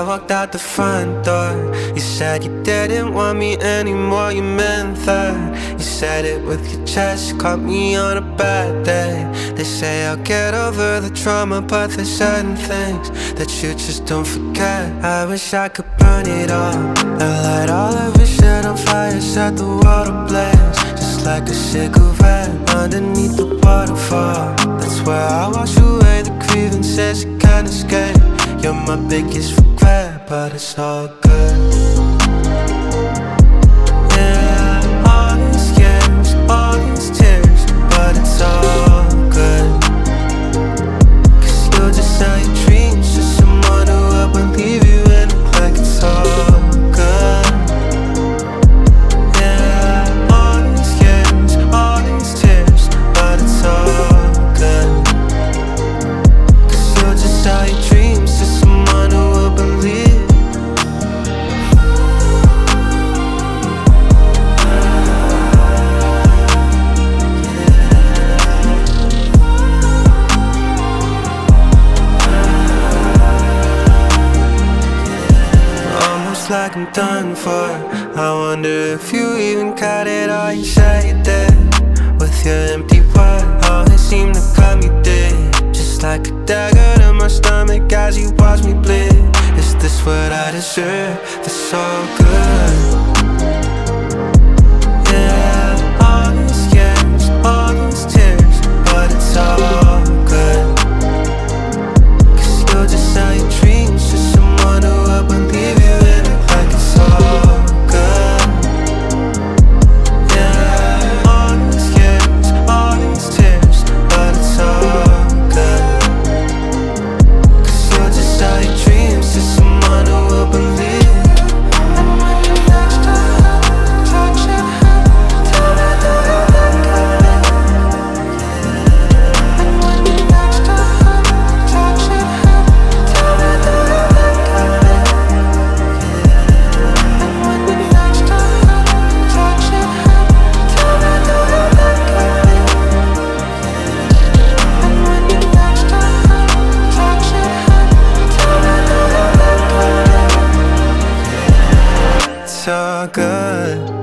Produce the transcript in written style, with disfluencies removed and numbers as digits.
walked out the front door, you said you didn't want me anymore, you meant that. You said it with your chest, caught me on a bad day. They say I'll get over the trauma, but there's certain things that you just don't forget. I wish I could burn it all, and light all of your shit on fire, set the world ablaze, just like a cigarette underneath the waterfall. That's where I wash away the grievances you can't escape. You're my biggest regret, but it's all good. Yeah, all these years, all these tears, but it's all good. Cause you're just how your dreams, just someone who will believe you in it like it's all good. Yeah, all these years, all these tears, but it's all good. Cause you're just how your dreams, just someone who will believe. Almost like I'm done for. I wonder if you even got it all you say you did. With your empty word, always seem to cut me deep, just like a dagger to my stomach as you watch me bleed. Is this what I deserve? This all good. Yeah, all these years, all these tears, but it's all good. Cause you're just how your dreams, just someone who will believe you in it like it's all good. Yeah, all these years, all these tears, but it's all good. Cause you're just how your dreams, just someone who will believe. And when you're next to her, touch your hand, tell her that I got it. And when you're next to her, touch your hand, tell her that I got it. And when you're next to her, touch your hand, tell her that I got it. And when you're next to her, touch your hand, tell her that I got it. It's all good.